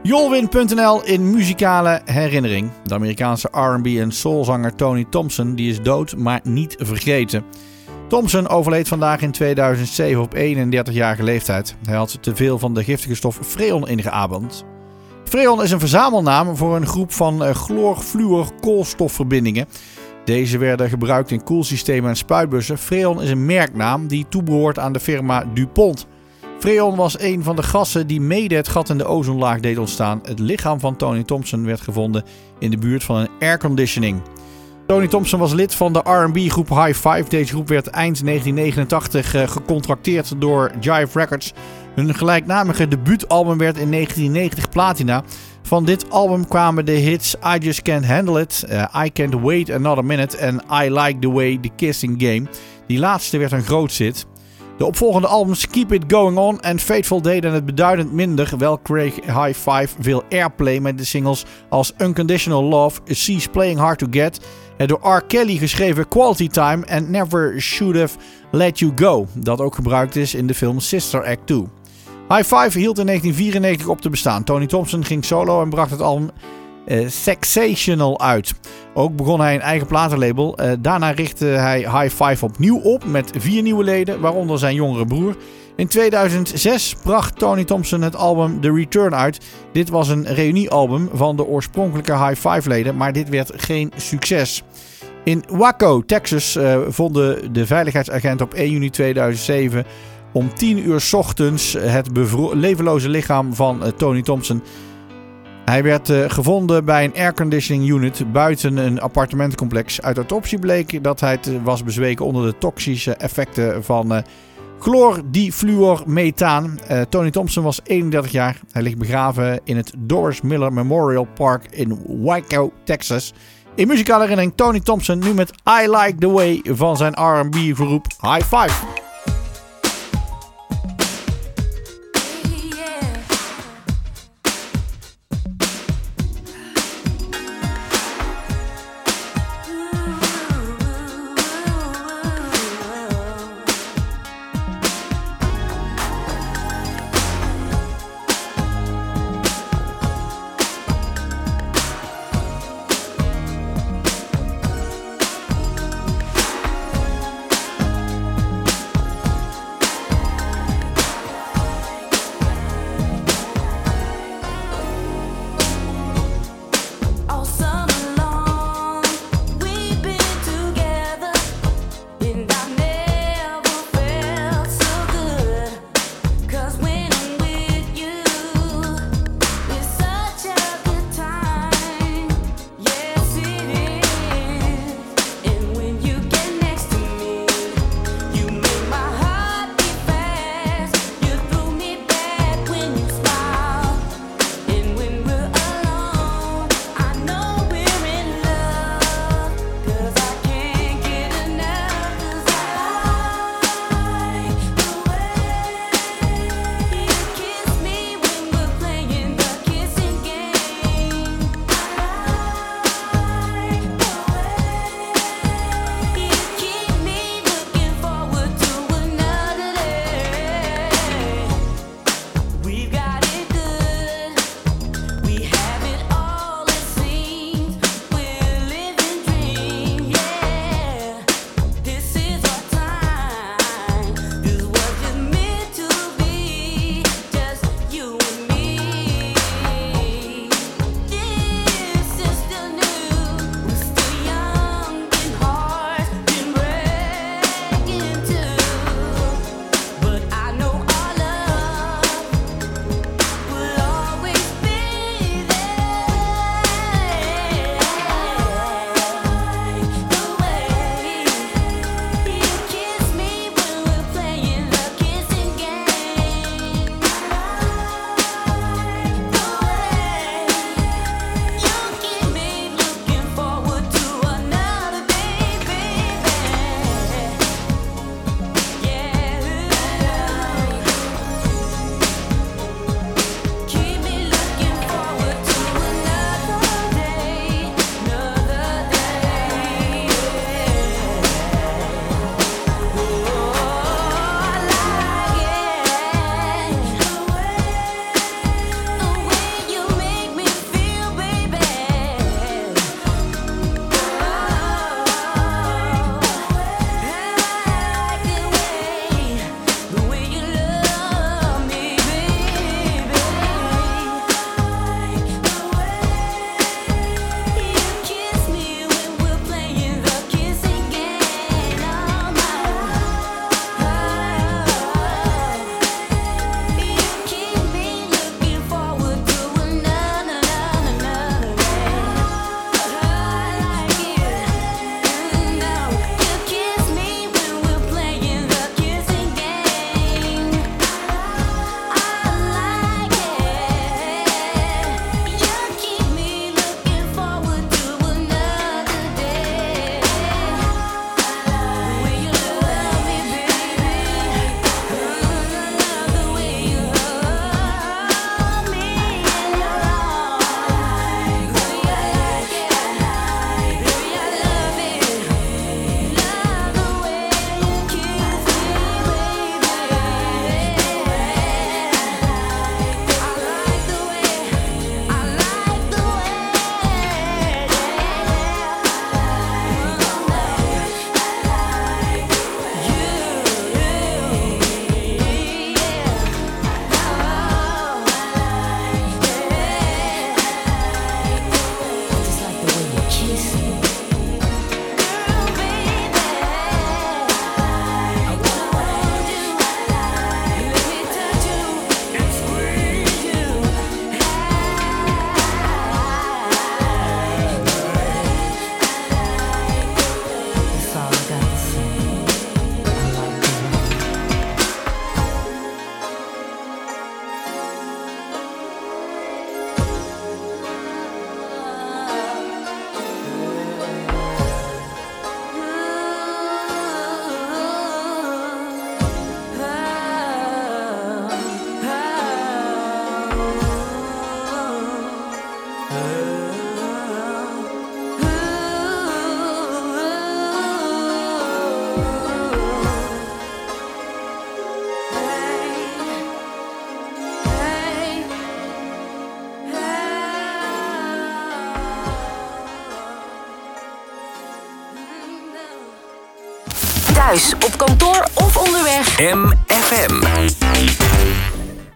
Jolwin.nl in muzikale herinnering. De Amerikaanse R&B en soulzanger Tony Thompson die is dood, maar niet vergeten. Thompson overleed vandaag in 2007 op 31-jarige leeftijd. Hij had te veel van de giftige stof freon ingeademd. Freon is een verzamelnaam voor een groep van chloorfluorkoolstofverbindingen. Deze werden gebruikt in koelsystemen en spuitbussen. Freon is een merknaam die toebehoort aan de firma DuPont. Freon was een van de gassen die mede het gat in de ozonlaag deed ontstaan. Het lichaam van Tony Thompson werd gevonden in de buurt van een airconditioning. Tony Thompson was lid van de R&B groep High Five. Deze groep werd eind 1989 gecontracteerd door Jive Records. Hun gelijknamige debuutalbum werd in 1990 platina. Van dit album kwamen de hits I Just Can't Handle It, I Can't Wait Another Minute en I Like The Way The Kissing Game. Die laatste werd een groot hit. De opvolgende albums Keep It Going On en Fateful deden het beduidend minder, wel kreeg High Five veel airplay met de singles als Unconditional Love, Cease Playing Hard To Get, het door R. Kelly geschreven Quality Time en Never Should Have Let You Go, dat ook gebruikt is in de film Sister Act 2. High Five hield in 1994 op te bestaan. Tony Thompson ging solo en bracht het album Sexational uit. Ook begon hij een eigen platenlabel. Daarna richtte hij High Five opnieuw op met 4 nieuwe leden, waaronder zijn jongere broer. In 2006 bracht Tony Thompson het album The Return uit. Dit was een reuniealbum van de oorspronkelijke High Five leden, maar dit werd geen succes. In Waco, Texas vonden de veiligheidsagenten op 1 juni 2007 om 10 uur 's ochtends het levenloze lichaam van Tony Thompson. Hij werd gevonden bij een airconditioning unit buiten een appartementencomplex. Uit autopsie bleek dat hij was bezweken onder de toxische effecten van chloordifluormethaan. Tony Thompson was 31 jaar. Hij ligt begraven in het Doris Miller Memorial Park in Waco, Texas. In muzikale herinnering Tony Thompson, nu met I Like The Way van zijn R&B groep High Five. Thuis, op kantoor of onderweg. MFM.